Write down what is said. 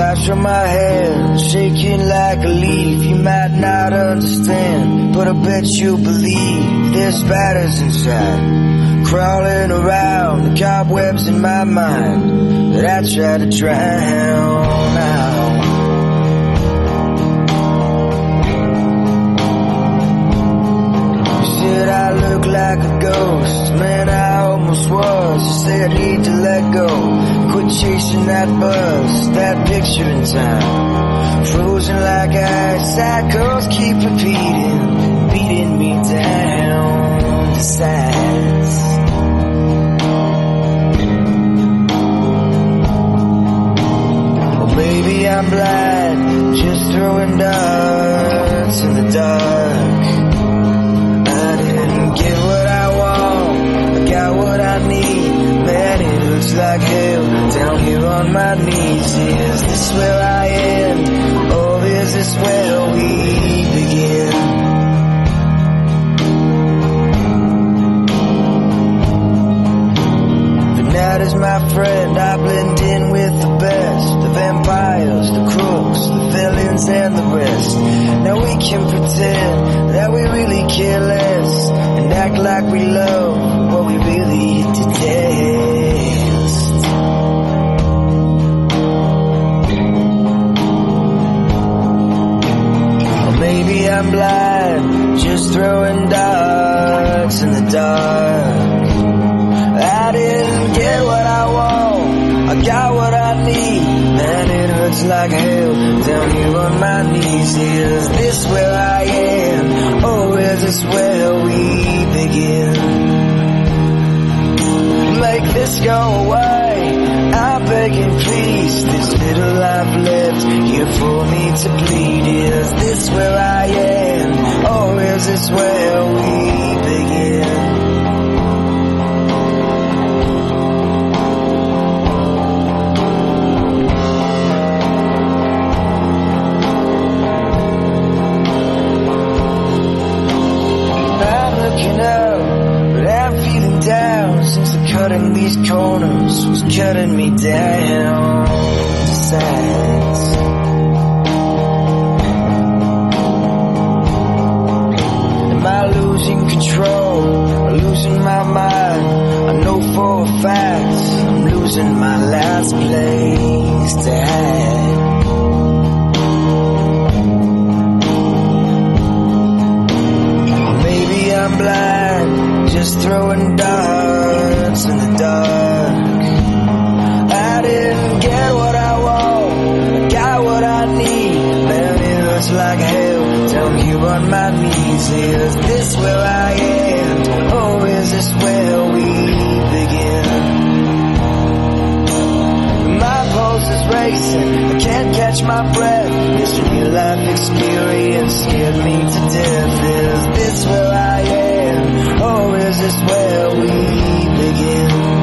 Flash from my head, shaking like a leaf. You might not understand, but I bet you believe there's spiders inside, crawling around the cobwebs in my mind that I try to drown out. You said I look like a ghost, man, I almost was. You say I need to let go, quit chasing that buzz, that picture in time, frozen like ice. Cycles keep repeating, beating me down to size. Maybe I'm blind, just throwing darts in the dark. I didn't get what I want, I got what I need. Man, it looks like hell down here on my knees. Is this where I end, or is this where we begin? The night is my friend, I blend in with the best, the vampires, the crooks, the villains and the rest. Now we can pretend that we really care less, and act like we love what we really detest. Or maybe I'm blind, just throwing darts in the dark. I didn't get what I want, I got what I need. Man, it hurts like hell down here on my knees. Is this where I am, or is this where we begin? Make this go away, I'm begging please. This little life left here for me to bleed. Is this where I am, or is this where we begin? Cutting these corners was cutting me down to size. Am I losing control, losing my mind? I know for a fact I'm losing my last place to hide. Maybe I'm blind, just throwing darts in the dark. I didn't get what I want, I got what I need. Man, it hurts like hell down here on my knees. Is this where I end, or is this where we begin? My pulse is racing, I can't catch my breath. This real life experience scared me to death. Is this where I am, or is this where we begin?